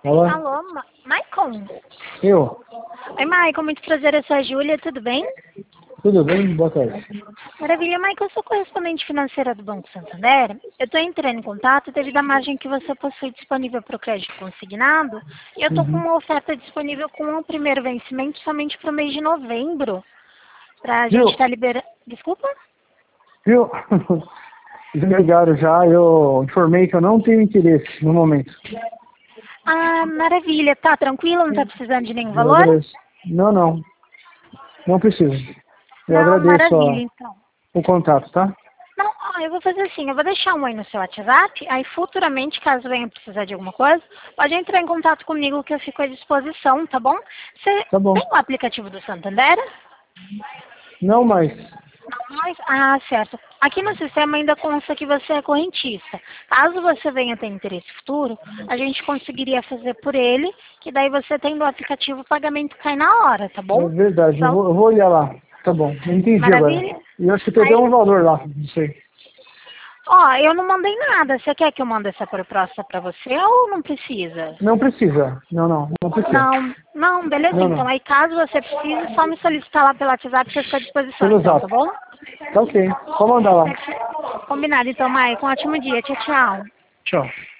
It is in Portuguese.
Alô? Alô, Maicon? Eu? Oi, Maicon, muito prazer, eu sou a Júlia, tudo bem? Tudo bem? Boa tarde. Maravilha, Maicon, eu sou correspondente financeira do Banco Santander. Eu estou entrando em contato devido à margem que você possui disponível para o crédito consignado. E eu estou com Uhum. uma oferta disponível com o primeiro vencimento somente para o mês de novembro. Para a gente Viu? estar liberando... Desculpa? Viu? Já me ligaram já, eu informei que eu não tenho interesse no momento. Ah, maravilha, tá tranquilo, não está precisando de nenhum Eu valor? agradeço. Não. Não preciso. Eu Não, agradeço maravilha, então. o contato, tá? Não, eu vou fazer assim, eu vou deixar um aí no seu WhatsApp, aí futuramente, caso venha precisar de alguma coisa, pode entrar em contato comigo que eu fico à disposição, tá bom? Você Tá bom. tem o aplicativo do Santander? Não mais. Não mais? Ah, certo. Aqui no sistema ainda consta que você é correntista. Caso você venha ter interesse futuro, a gente conseguiria fazer por ele, que daí você tendo o aplicativo, o pagamento cai na hora, tá É bom? verdade, eu Só... vou olhar lá. Tá bom, eu entendi agora. Maravilha? E eu acho que tem até Aí, um valor lá, não sei. ó, eu não mandei nada. Você quer que eu mande essa proposta pra você ou não precisa? Não precisa. Não precisa. Não, beleza então. Não. Aí caso você precise, só me solicitar lá pelo WhatsApp que eu fico à disposição Pelo então, zap. tá bom? Tá ok. Pode mandar lá. Combinado então, Maicon. Um ótimo dia. Tchau, tchau. Tchau.